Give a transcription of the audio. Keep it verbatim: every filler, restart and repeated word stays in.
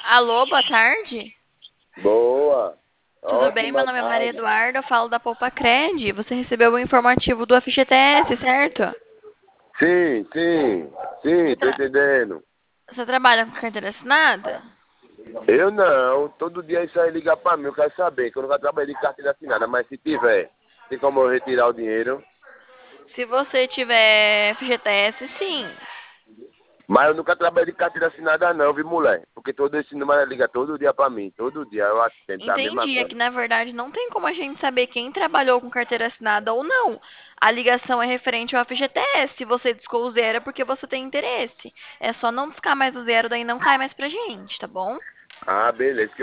Alô, boa tarde. Boa. Tudo bem? Meu Ótima nome é Maria tarde. Eduarda, eu falo da Poupa Cred. Você recebeu o informativo do F G T S, certo? Sim, sim, sim, Você, tô tra- entendendo. Você trabalha com carteira assinada? Eu não, todo dia isso aí liga pra mim, eu quero saber, que eu nunca trabalhei de carteira assinada, mas se tiver, tem como eu retirar o dinheiro. Se você tiver F G T S, sim. Mas eu nunca trabalhei de carteira assinada não, viu, mulher? Porque todo esse número liga todo dia pra mim, todo dia eu atendo a mesma Entendi, é coisa. que na verdade não tem como a gente saber quem trabalhou com carteira assinada ou não. A ligação é referente ao F G T S. Se você discou o zero é porque você tem interesse. É só não discar mais o zero, daí não cai mais pra gente, tá bom? Ah, beleza.